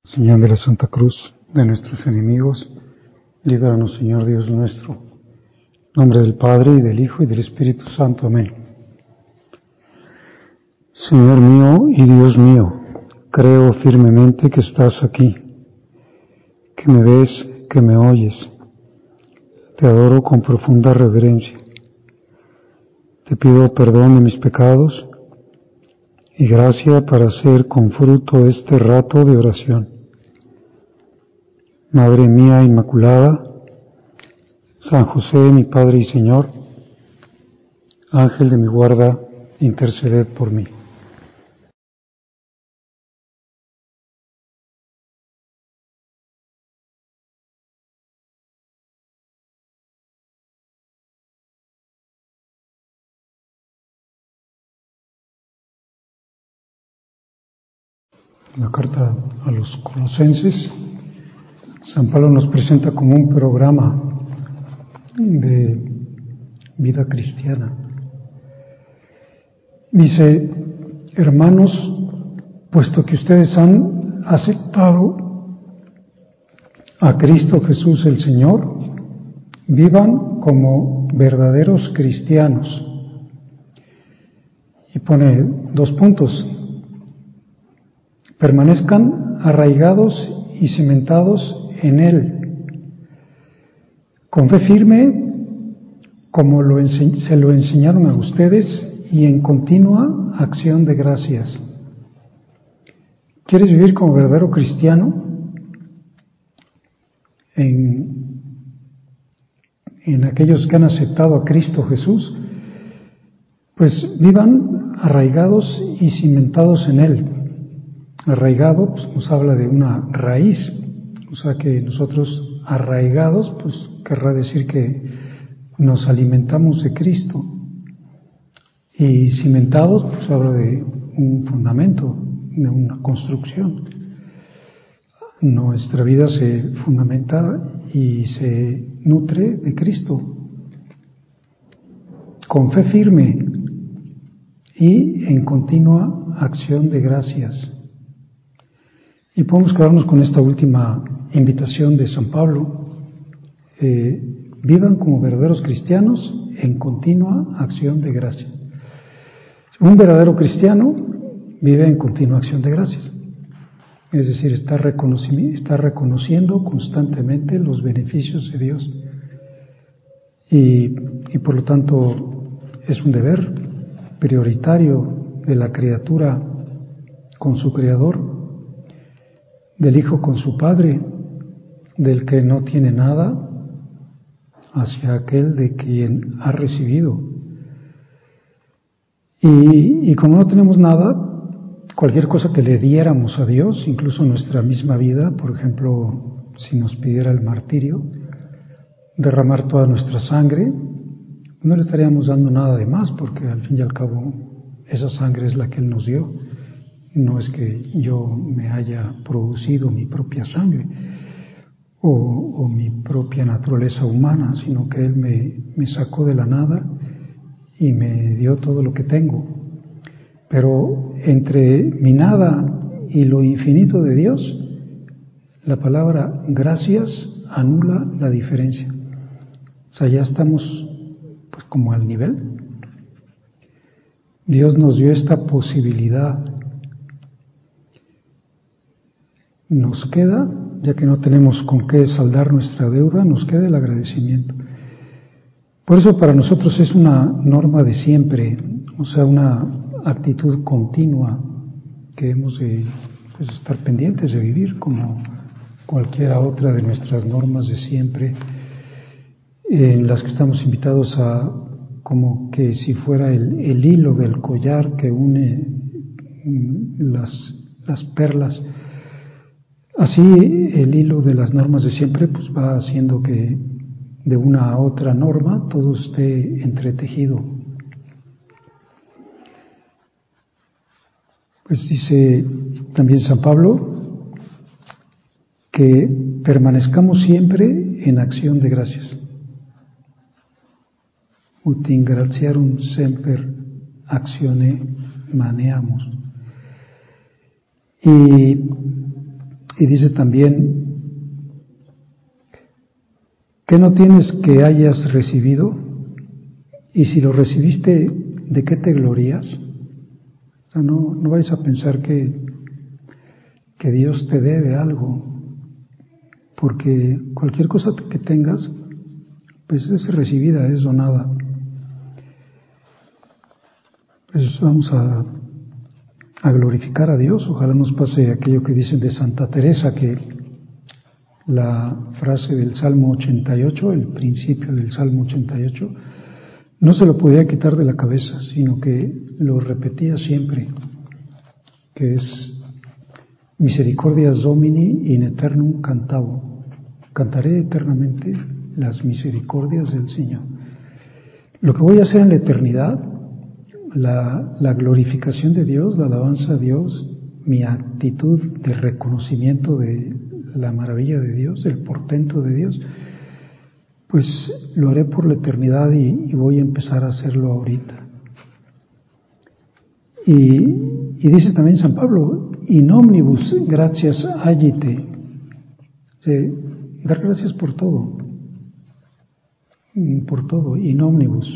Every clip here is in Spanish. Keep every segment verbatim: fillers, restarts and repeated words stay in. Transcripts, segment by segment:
Señal de la Santa Cruz de nuestros enemigos, líbranos, Señor Dios nuestro. En nombre del Padre, y del Hijo, y del Espíritu Santo. Amén. Señor mío y Dios mío, creo firmemente que estás aquí, que me ves, que me oyes. Te adoro con profunda reverencia. Te pido perdón de mis pecados y gracia para hacer con fruto este rato de oración. Madre mía Inmaculada, San José, mi Padre y Señor, Ángel de mi guarda, interceded por mí. La carta a los Colosenses, San Pablo nos presenta como un programa de vida cristiana. Dice: hermanos, puesto que ustedes han aceptado a Cristo Jesús el Señor, vivan como verdaderos cristianos. Y pone dos puntos: permanezcan arraigados y cimentados en Él, con fe firme, como lo ense- se lo enseñaron a ustedes, y en continua acción de gracias. ¿Quieres vivir como verdadero cristiano? En, en aquellos que han aceptado a Cristo Jesús, pues vivan arraigados y cimentados en Él. Arraigado, pues nos habla de una raíz, o sea que nosotros arraigados, pues querrá decir que nos alimentamos de Cristo. Y cimentados, pues habla de un fundamento, de una construcción. Nuestra vida se fundamenta y se nutre de Cristo, con fe firme y en continua acción de gracias. Y podemos quedarnos con esta última invitación de San Pablo: eh, vivan como verdaderos cristianos en continua acción de gracias. Un verdadero cristiano vive en continua acción de gracias, es decir, está, reconoci- está reconociendo constantemente los beneficios de Dios y, y por lo tanto es un deber prioritario de la criatura con su Creador, del Hijo con su Padre, del que no tiene nada hacia aquel de quien ha recibido. Y, y como no tenemos nada, cualquier cosa que le diéramos a Dios, incluso nuestra misma vida, por ejemplo, si nos pidiera el martirio, derramar toda nuestra sangre, no le estaríamos dando nada de más, porque al fin y al cabo esa sangre es la que Él nos dio. No es que yo me haya producido mi propia sangre o, o mi propia naturaleza humana, sino que Él me, me sacó de la nada y me dio todo lo que tengo. Pero entre mi nada y lo infinito de Dios, la palabra gracias anula la diferencia. O sea, ya estamos pues como al nivel. Dios nos dio esta posibilidad. Nos queda, ya que no tenemos con qué saldar nuestra deuda, nos queda el agradecimiento. Por eso para nosotros es una norma de siempre, o sea, una actitud continua que hemos de pues, estar pendientes de vivir como cualquiera otra de nuestras normas de siempre, en las que estamos invitados a, como que si fuera el, el hilo del collar que une las, las perlas. Así el hilo de las normas de siempre pues va haciendo que de una a otra norma todo esté entretejido. Pues dice también San Pablo que permanezcamos siempre en acción de gracias. Ut in gratiarum semper actione maneamus. Y Y dice también, ¿qué no tienes que hayas recibido? Y si lo recibiste, ¿de qué te glorías? O sea, no, no vais a pensar que, que Dios te debe algo, porque cualquier cosa que tengas, pues es recibida, es donada. Pues vamos a, a glorificar a Dios. Ojalá nos pase aquello que dicen de Santa Teresa, que la frase del Salmo ochenta y ocho, el principio del Salmo ochenta y ocho, no se lo podía quitar de la cabeza, sino que lo repetía siempre, que es Misericordias Domini in aeternum cantabo. Cantaré eternamente las misericordias del Señor. Lo que voy a hacer en la eternidad, la, la glorificación de Dios, la alabanza a Dios, mi actitud de reconocimiento de la maravilla de Dios, el portento de Dios, pues lo haré por la eternidad y, y voy a empezar a hacerlo ahorita. Y, y dice también San Pablo, in omnibus gratias agite, sí, dar gracias por todo, por todo, in omnibus.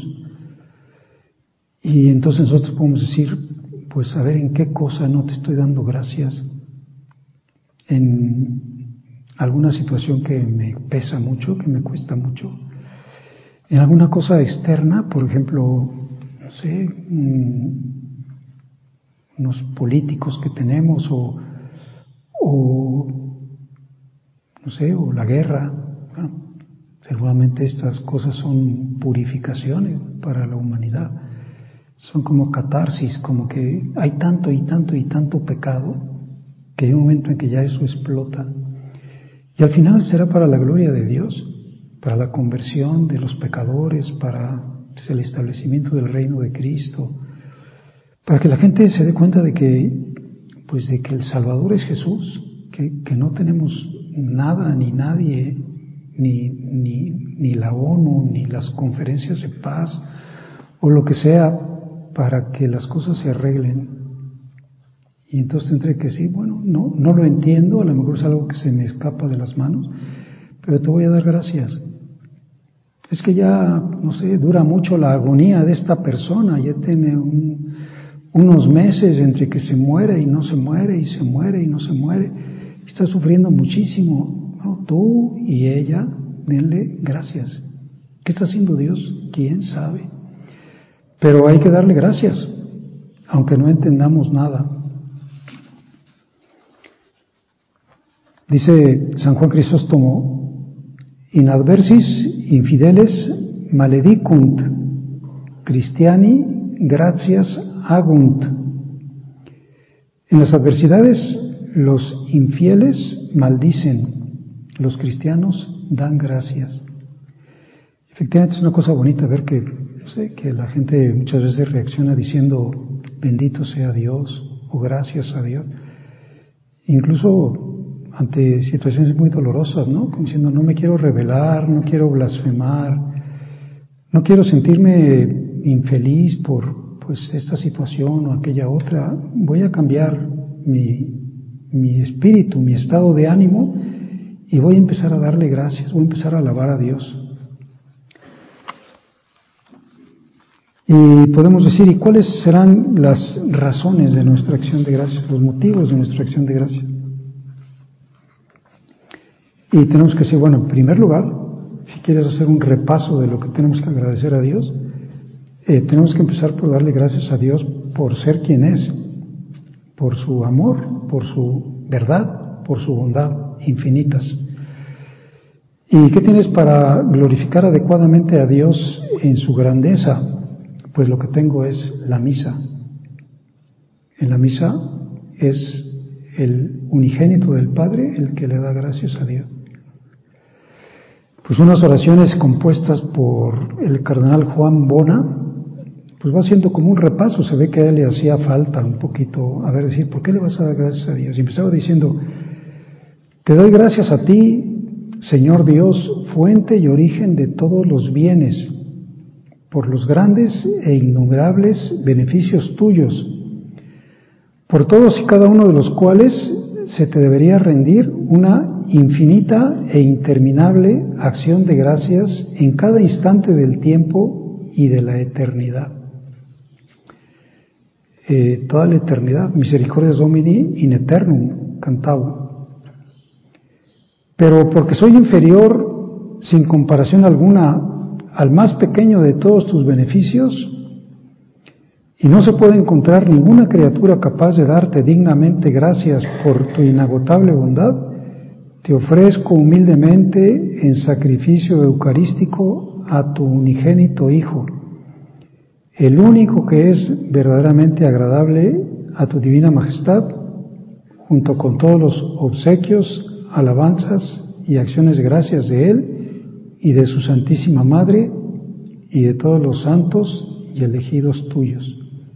Y entonces nosotros podemos decir, pues a ver en qué cosa no te estoy dando gracias, en alguna situación que me pesa mucho, que me cuesta mucho, en alguna cosa externa, por ejemplo, no sé, unos políticos que tenemos o, o no sé, o la guerra. Bueno, seguramente estas cosas son purificaciones para la humanidad, son como catarsis, como que hay tanto y tanto y tanto pecado que hay un momento en que ya eso explota. Y al final será para la gloria de Dios, para la conversión de los pecadores, para el establecimiento del reino de Cristo, para que la gente se dé cuenta de que, pues de que el Salvador es Jesús, que, que no tenemos nada ni nadie, ni, ni, ni la ONU, ni las conferencias de paz, o lo que sea, para que las cosas se arreglen. Y entonces tendré que decir, bueno, no, no lo entiendo, a lo mejor es algo que se me escapa de las manos, pero te voy a dar gracias. Es que ya, no sé, dura mucho la agonía de esta persona, ya tiene un, unos meses entre que se muere y no se muere, y se muere y no se muere, está sufriendo muchísimo. Bueno, tú y ella, denle gracias. ¿Qué está haciendo Dios? ¿Quién sabe? Pero hay que darle gracias, aunque no entendamos nada. Dice San Juan Crisóstomo, in adversis infideles maledicunt, Christiani gratias agunt. En las adversidades los infieles maldicen, los cristianos dan gracias. Efectivamente es una cosa bonita ver que, no sé, que la gente muchas veces reacciona diciendo bendito sea Dios o gracias a Dios. Incluso ante situaciones muy dolorosas, ¿no? Como diciendo, no me quiero rebelar, no quiero blasfemar, no quiero sentirme infeliz por pues esta situación o aquella otra. Voy a cambiar mi, mi espíritu, mi estado de ánimo y voy a empezar a darle gracias, voy a empezar a alabar a Dios. Y podemos decir, ¿y cuáles serán las razones de nuestra acción de gracias, los motivos de nuestra acción de gracias? Y tenemos que decir, bueno, en primer lugar, si quieres hacer un repaso de lo que tenemos que agradecer a Dios, eh, tenemos que empezar por darle gracias a Dios por ser quien es, por su amor, por su verdad, por su bondad infinitas. ¿Y qué tienes para glorificar adecuadamente a Dios en su grandeza? Pues lo que tengo es la misa. En la misa es el unigénito del Padre el que le da gracias a Dios. Pues unas oraciones compuestas por el cardenal Juan Bona, pues va haciendo como un repaso, se ve que a él le hacía falta un poquito, a ver, decir, ¿por qué le vas a dar gracias a Dios? Y empezaba diciendo, te doy gracias a ti, Señor Dios, fuente y origen de todos los bienes, por los grandes e innumerables beneficios tuyos, por todos y cada uno de los cuales se te debería rendir una infinita e interminable acción de gracias en cada instante del tiempo y de la eternidad. Eh, toda la eternidad, misericordias Domini in eternum cantavo. Pero porque soy inferior sin comparación alguna al más pequeño de todos tus beneficios, y no se puede encontrar ninguna criatura capaz de darte dignamente gracias por tu inagotable bondad, te ofrezco humildemente en sacrificio eucarístico a tu unigénito Hijo, el único que es verdaderamente agradable a tu divina majestad, junto con todos los obsequios, alabanzas y acciones de gracias de Él y de su Santísima Madre y de todos los santos y elegidos tuyos.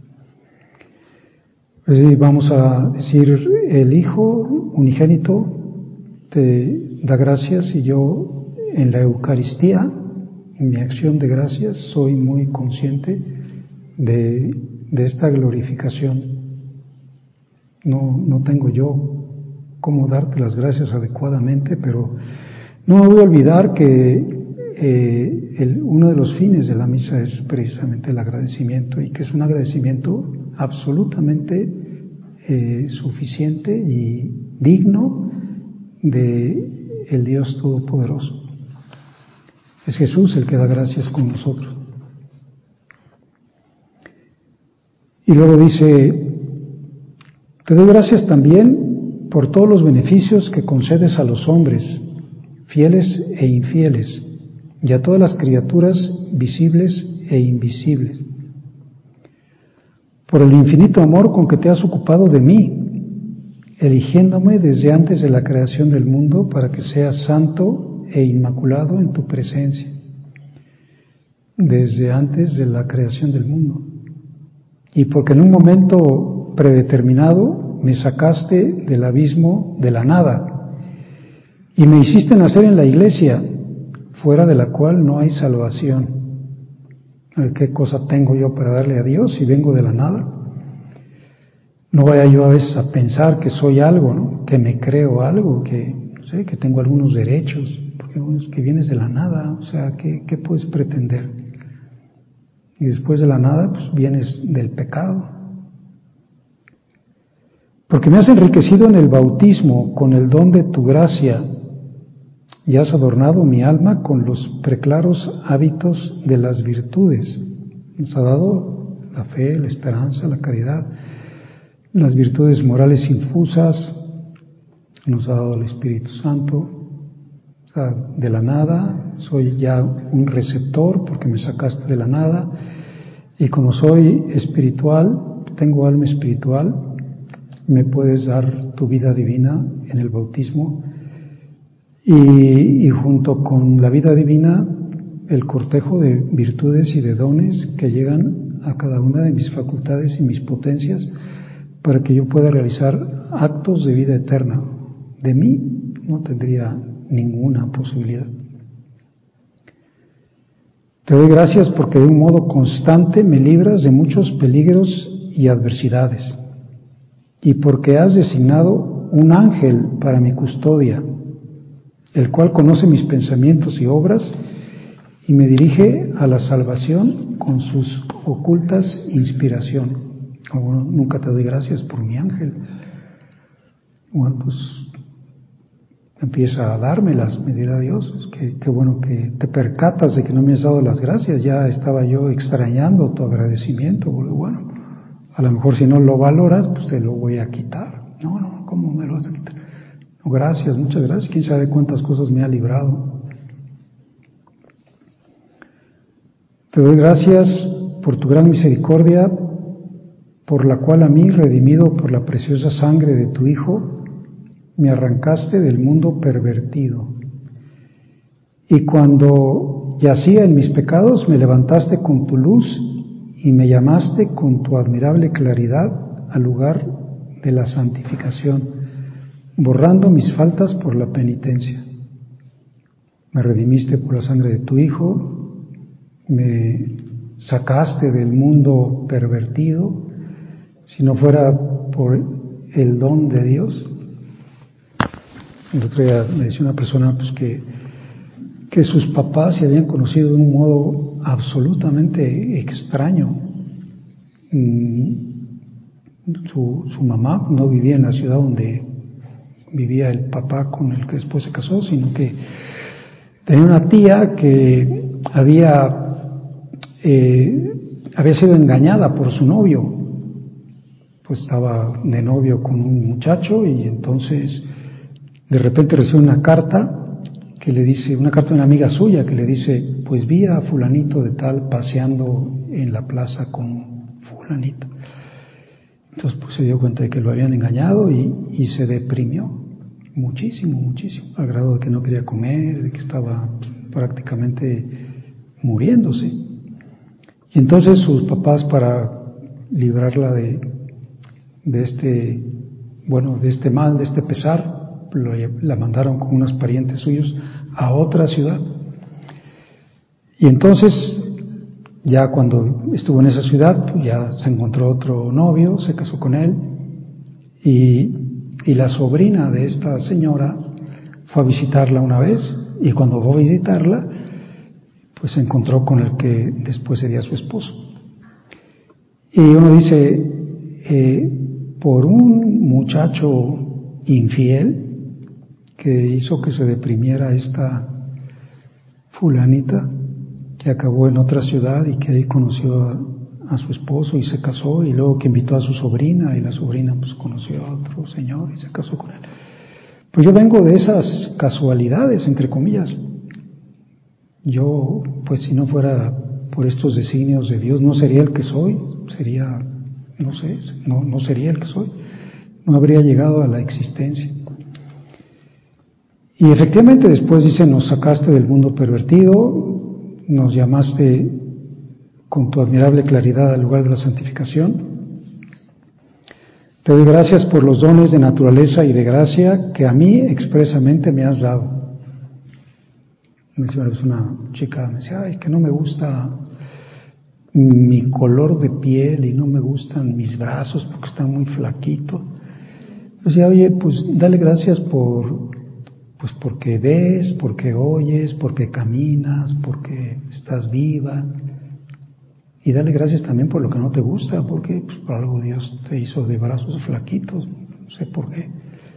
Pues vamos a decir, el Hijo unigénito te da gracias y yo en la Eucaristía, en mi acción de gracias, soy muy consciente de, de esta glorificación. No, no tengo yo cómo darte las gracias adecuadamente, pero no me voy a olvidar que eh, el, uno de los fines de la misa es precisamente el agradecimiento, y que es un agradecimiento absolutamente eh, suficiente y digno de el Dios Todopoderoso. Es Jesús el que da gracias con nosotros. Y luego dice, te doy gracias también por todos los beneficios que concedes a los hombres, fieles e infieles, y a todas las criaturas visibles e invisibles, por el infinito amor con que te has ocupado de mí, eligiéndome desde antes de la creación del mundo para que sea santo e inmaculado en tu presencia, desde antes de la creación del mundo. Y porque en un momento predeterminado me sacaste del abismo de la nada y me hiciste nacer en la iglesia, fuera de la cual no hay salvación. ¿Qué cosa tengo yo para darle a Dios si vengo de la nada? No vaya yo a veces a pensar que soy algo, ¿no? Que me creo algo, que no sé, que tengo algunos derechos, porque es que vienes de la nada, o sea, ¿qué, qué puedes pretender? Y después de la nada, pues vienes del pecado. Porque me has enriquecido en el bautismo con el don de tu gracia y has adornado mi alma con los preclaros hábitos de las virtudes. Nos ha dado la fe, la esperanza, la caridad, las virtudes morales infusas, nos ha dado el Espíritu Santo. O sea, de la nada soy ya un receptor porque me sacaste de la nada, y como soy espiritual, tengo alma espiritual, me puedes dar tu vida divina en el bautismo. Y, y junto con la vida divina, el cortejo de virtudes y de dones que llegan a cada una de mis facultades y mis potencias para que yo pueda realizar actos de vida eterna. De mí no tendría ninguna posibilidad. Te doy gracias porque de un modo constante me libras de muchos peligros y adversidades, y porque has designado un ángel para mi custodia, el cual conoce mis pensamientos y obras y me dirige a la salvación con sus ocultas inspiraciones. Bueno, nunca te doy gracias por mi ángel. Bueno, pues empieza a dármelas, me dirá Dios. Es que qué bueno que te percatas de que no me has dado las gracias. Ya estaba yo extrañando tu agradecimiento. Bueno, a lo mejor si no lo valoras, pues te lo voy a quitar. No, no, ¿cómo me lo vas a quitar? Gracias, muchas gracias. Quién sabe cuántas cosas me ha librado. Te doy gracias por tu gran misericordia, por la cual a mí, redimido por la preciosa sangre de tu Hijo, me arrancaste del mundo pervertido. Y cuando yacía en mis pecados, me levantaste con tu luz y me llamaste con tu admirable claridad al lugar de la santificación, borrando mis faltas por la penitencia. Me redimiste por la sangre de tu Hijo, me sacaste del mundo pervertido. Si no fuera por el don de Dios, El otro día me decía una persona pues, que, que sus papás se habían conocido de un modo absolutamente extraño. Su, su mamá no vivía en la ciudad donde vivía el papá con el que después se casó, sino que tenía una tía que había, eh, había sido engañada por su novio. Pues estaba de novio con un muchacho y entonces de repente recibe una carta que le dice, una carta de una amiga suya que le dice, pues vi a fulanito de tal paseando en la plaza con fulanito. Entonces pues se dio cuenta de que lo habían engañado y, y se deprimió muchísimo, muchísimo, al grado de que no quería comer, de que estaba prácticamente muriéndose. Y entonces sus papás, para librarla de, de este, bueno, de este mal, de este pesar, lo, la mandaron con unos parientes suyos a otra ciudad. Y entonces, ya cuando estuvo en esa ciudad, pues ya se encontró otro novio, se casó con él, y, y la sobrina de esta señora fue a visitarla una vez, y cuando fue a visitarla, pues se encontró con el que después sería su esposo. Y uno dice, eh, por un muchacho infiel que hizo que se deprimiera esta fulanita, que acabó en otra ciudad y que ahí conoció a, a su esposo y se casó, y luego que invitó a su sobrina y la sobrina pues conoció a otro señor y se casó con él. Pues yo vengo de esas casualidades, entre comillas. Yo, pues si no fuera por estos designios de Dios, no sería el que soy, sería, no sé, no, no sería el que soy, no habría llegado a la existencia. Y efectivamente después dice, nos sacaste del mundo pervertido, nos llamaste con tu admirable claridad al lugar de la santificación. Te doy gracias por los dones de naturaleza y de gracia que a mí expresamente me has dado. Una chica me decía, ay, que no me gusta mi color de piel y no me gustan mis brazos porque están muy flaquitos. Pues decía, oye, pues dale gracias por, pues porque ves, porque oyes, porque caminas, porque estás viva. Y dale gracias también por lo que no te gusta, porque pues, por algo Dios te hizo de brazos flaquitos, no sé por qué.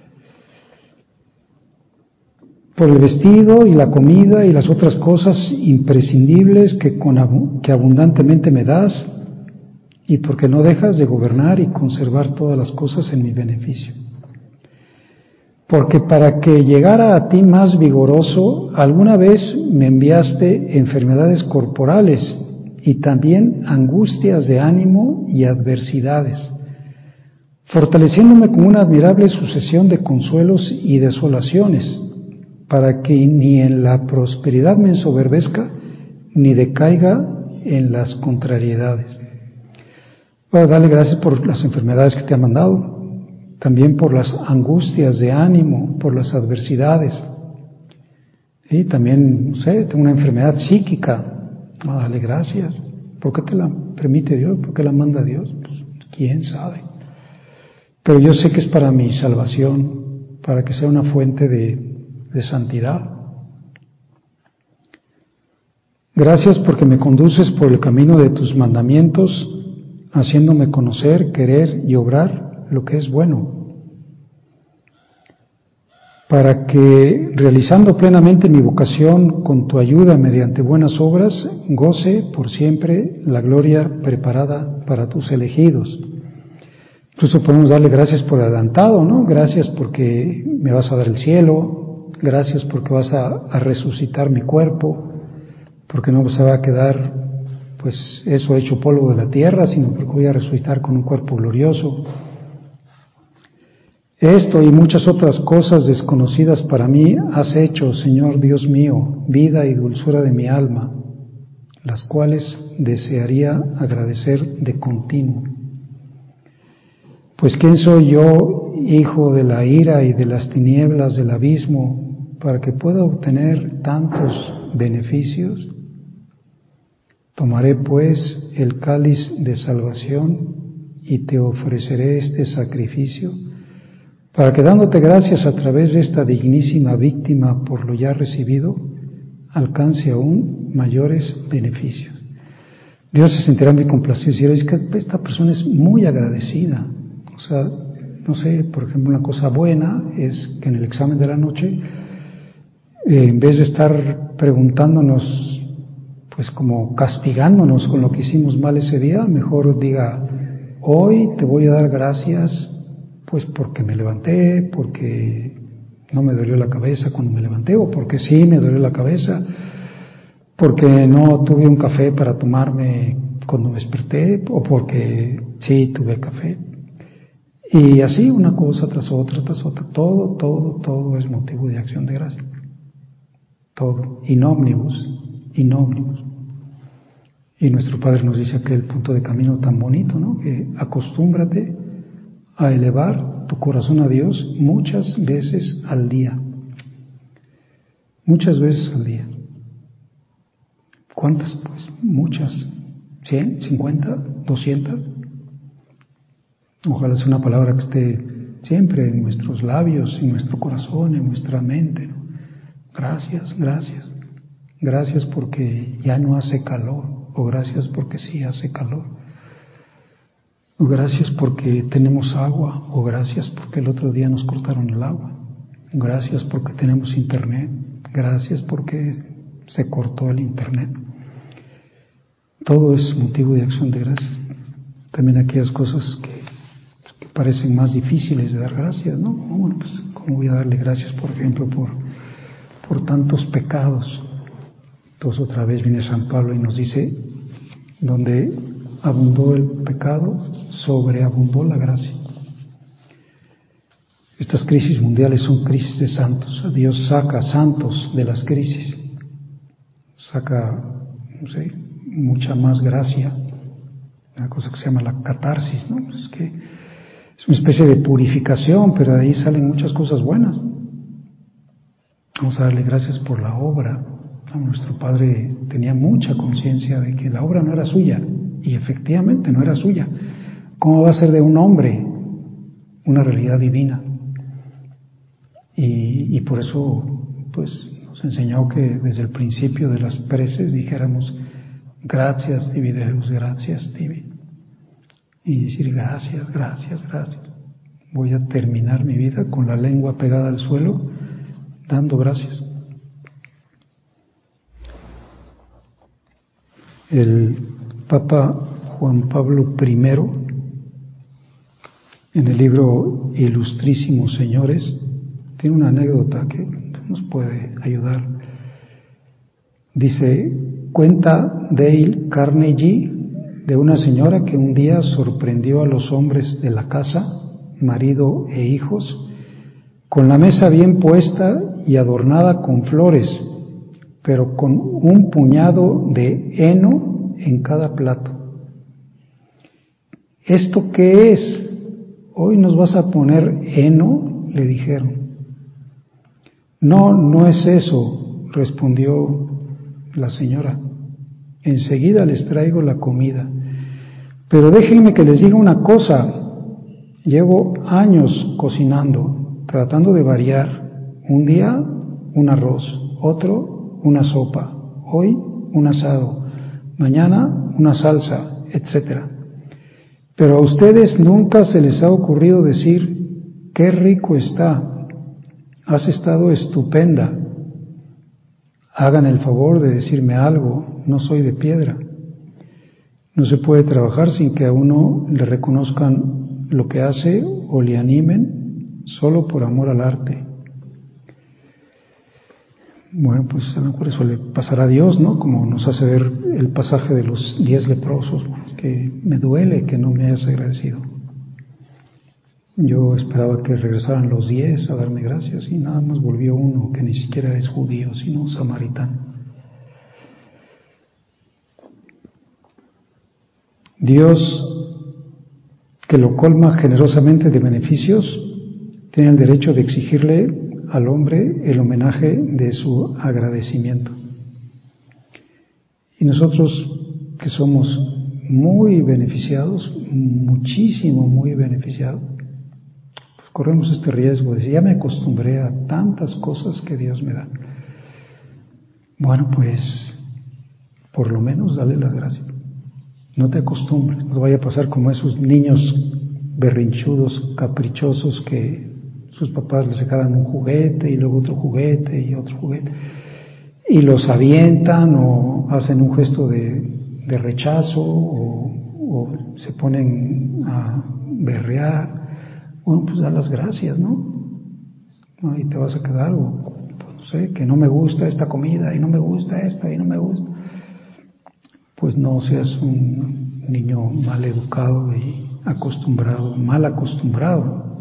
Por el vestido y la comida y las otras cosas imprescindibles que, con, que abundantemente me das, y porque no dejas de gobernar y conservar todas las cosas en mi beneficio. Porque para que llegara a ti más vigoroso, alguna vez me enviaste enfermedades corporales y también angustias de ánimo y adversidades, fortaleciéndome con una admirable sucesión de consuelos y desolaciones, para que ni en la prosperidad me ensoberbezca, ni decaiga en las contrariedades. Bueno, dale gracias por las enfermedades que te ha mandado, también por las angustias de ánimo, por las adversidades. Y también, no sé, tengo una enfermedad psíquica. No, dale gracias. ¿Por qué te la permite Dios? ¿Por qué la manda Dios? Pues, quién sabe. Pero yo sé que es para mi salvación, para que sea una fuente de de santidad. Gracias porque me conduces por el camino de tus mandamientos, haciéndome conocer, querer y obrar lo que es bueno, para que, realizando plenamente mi vocación con tu ayuda mediante buenas obras, goce por siempre la gloria preparada para tus elegidos. Incluso podemos darle gracias por adelantado, ¿no? Gracias porque me vas a dar el cielo. Gracias porque vas a, a resucitar mi cuerpo, porque no se va a quedar pues eso hecho polvo de la tierra, sino porque voy a resucitar con un cuerpo glorioso. Esto y muchas otras cosas desconocidas para mí has hecho, Señor Dios mío, vida y dulzura de mi alma, las cuales desearía agradecer de continuo. Pues ¿quién soy yo, hijo de la ira y de las tinieblas del abismo, para que pueda obtener tantos beneficios? Tomaré pues el cáliz de salvación y te ofreceré este sacrificio para que dándote gracias a través de esta dignísima víctima por lo ya recibido, alcance aún mayores beneficios. Dios se sentirá muy complacido y dirá, es que esta persona es muy agradecida. O sea, no sé, por ejemplo, una cosa buena es que en el examen de la noche, eh, en vez de estar preguntándonos, pues como castigándonos con lo que hicimos mal ese día, mejor diga, hoy te voy a dar gracias, pues porque me levanté, porque no me dolió la cabeza cuando me levanté, o porque sí me dolió la cabeza, porque no tuve un café para tomarme cuando me desperté, o porque sí tuve café. Y así una cosa tras otra, tras otra, todo, todo, todo es motivo de acción de gracia. Todo, in omnibus, in omnibus. Y nuestro Padre nos dice aquel punto de camino tan bonito, ¿no? Que acostúmbrate a elevar tu corazón a Dios muchas veces al día. Muchas veces al día. ¿Cuántas? Pues muchas. ¿Cien? ¿Cincuenta? ¿Doscientas? Ojalá sea una palabra que esté siempre en nuestros labios, en nuestro corazón, en nuestra mente, ¿no? Gracias, gracias. Gracias porque ya no hace calor, o gracias porque sí hace calor. O gracias porque tenemos agua, o gracias porque el otro día nos cortaron el agua. Gracias porque tenemos internet. Gracias porque se cortó el internet. Todo es motivo de acción de gracias. También aquellas cosas que, que parecen más difíciles de dar gracias, ¿no? Bueno, pues, ¿cómo voy a darle gracias, por ejemplo, por, por tantos pecados? Entonces otra vez viene San Pablo y nos dice, donde abundó el pecado, sobreabundó la gracia. Estas crisis mundiales son crisis de santos. Dios saca santos de las crisis, saca, no sé, mucha más gracia, una cosa que se llama la catarsis, ¿no? Es que es una especie de purificación, pero de ahí salen muchas cosas buenas. Vamos a darle gracias por la obra. Nuestro Padre tenía mucha conciencia de que la obra no era suya, y efectivamente no era suya. ¿Cómo va a ser de un hombre una realidad divina? Y, y por eso, pues, nos enseñó que desde el principio de las preces dijéramos gracias, Tibi Deus, gracias, Tibi. Y decir gracias, gracias, gracias. Voy a terminar mi vida con la lengua pegada al suelo, dando gracias. El Papa Juan Pablo primero, en el libro Ilustrísimos Señores, tiene una anécdota que nos puede ayudar. Dice, cuenta Dale Carnegie de una señora que un día sorprendió a los hombres de la casa, marido e hijos, con la mesa bien puesta y adornada con flores, pero con un puñado de heno en cada plato. ¿Esto qué es? Hoy nos vas a poner heno, le dijeron. No, no es eso, respondió la señora. Enseguida les traigo la comida. Pero déjenme que les diga una cosa. Llevo años cocinando, tratando de variar. Un día un arroz, otro una sopa, hoy un asado, mañana una salsa, etcétera. Pero a ustedes nunca se les ha ocurrido decir, qué rico está, has estado estupenda. Hagan el favor de decirme algo, no soy de piedra. No se puede trabajar sin que a uno le reconozcan lo que hace o le animen solo por amor al arte. Bueno, pues a lo mejor eso le pasará a Dios, ¿no? Como nos hace ver el pasaje de los diez leprosos, que me duele que no me hayas agradecido. Yo esperaba que regresaran los diez a darme gracias y nada más volvió uno que ni siquiera es judío, sino samaritano. Dios, que lo colma generosamente de beneficios, tiene el derecho de exigirle al hombre el homenaje de su agradecimiento. Y nosotros que somos muy beneficiados, muchísimo, muy beneficiados, pues pues corremos este riesgo de decir, ya me acostumbré a tantas cosas que Dios me da. Bueno, pues por lo menos dale las gracias. No te acostumbres, no te vaya a pasar como esos niños berrinchudos, caprichosos, que sus papás les regalan un juguete y luego otro juguete y otro juguete y los avientan o hacen un gesto de, de rechazo o, o se ponen a berrear. Bueno, pues da las gracias, ¿no? ¿No? Y te vas a quedar, o pues no sé, que no me gusta esta comida y no me gusta esta y no me gusta. Pues no seas un niño mal educado y acostumbrado, mal acostumbrado.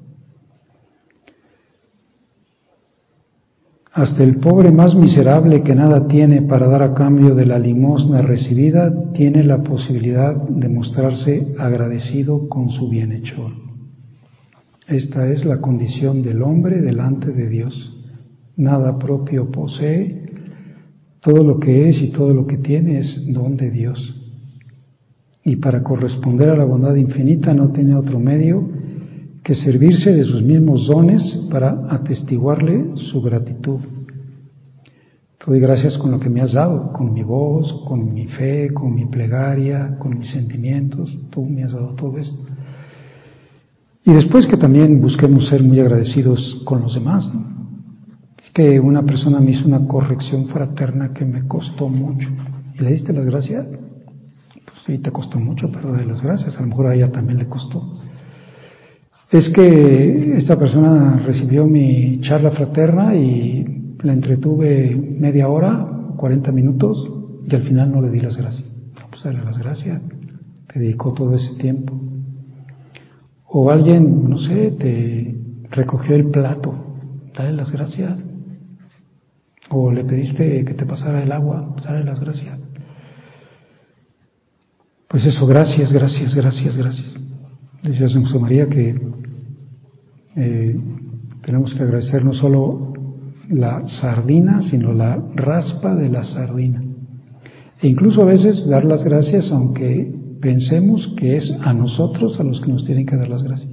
Hasta el pobre más miserable que nada tiene para dar a cambio de la limosna recibida, tiene la posibilidad de mostrarse agradecido con su bienhechor. Esta es la condición del hombre delante de Dios. Nada propio posee, todo lo que es y todo lo que tiene es don de Dios. Y para corresponder a la bondad infinita no tiene otro medio que servirse de sus mismos dones para atestiguarle su gratitud. Te doy gracias con lo que me has dado, con mi voz, con mi fe, con mi plegaria, con mis sentimientos. Tú me has dado todo esto. Y después que también busquemos ser muy agradecidos con los demás, ¿no? Es que una persona me hizo una corrección fraterna que me costó mucho. ¿Y le diste las gracias? Pues sí, te costó mucho, pero dale las gracias. A lo mejor a ella también le costó. Es que esta persona recibió mi charla fraterna y la entretuve media hora, cuarenta minutos, y al final no le di las gracias. No, pues dale las gracias. Te dedicó todo ese tiempo. O alguien, no sé, te recogió el plato, dale las gracias. O le pediste que te pasara el agua, dale las gracias. Pues eso, gracias, gracias, gracias, gracias. Decía San José María que eh, tenemos que agradecer no solo la sardina, sino la raspa de la sardina. E incluso a veces dar las gracias aunque pensemos que es a nosotros a los que nos tienen que dar las gracias.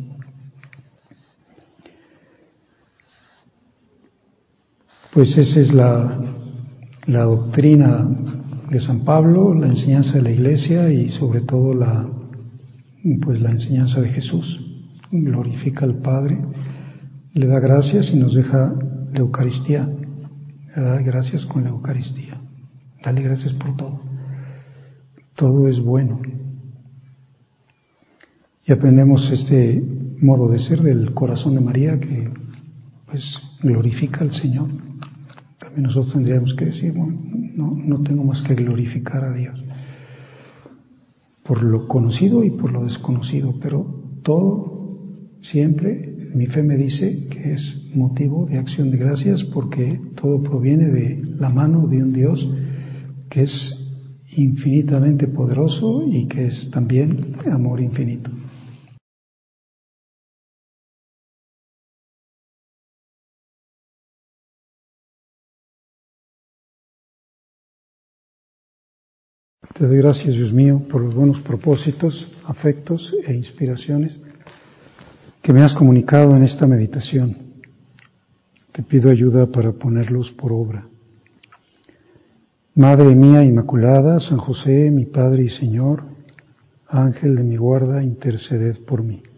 Pues esa es la, la doctrina de San Pablo, la enseñanza de la Iglesia y sobre todo la, pues la enseñanza de Jesús. Glorifica al Padre, le da gracias y nos deja la Eucaristía. Le da gracias con la Eucaristía. Dale gracias por todo. Todo es bueno. Y aprendemos este modo de ser del corazón de María que pues glorifica al Señor. También nosotros tendríamos que decir, bueno, no, no tengo más que glorificar a Dios por lo conocido y por lo desconocido, pero todo, siempre, mi fe me dice que es motivo de acción de gracias porque todo proviene de la mano de un Dios que es infinitamente poderoso y que es también amor infinito. Te doy gracias, Dios mío, por los buenos propósitos, afectos e inspiraciones que me has comunicado en esta meditación. Te pido ayuda para ponerlos por obra. Madre mía Inmaculada, San José, mi Padre y Señor, Ángel de mi guarda, interceded por mí.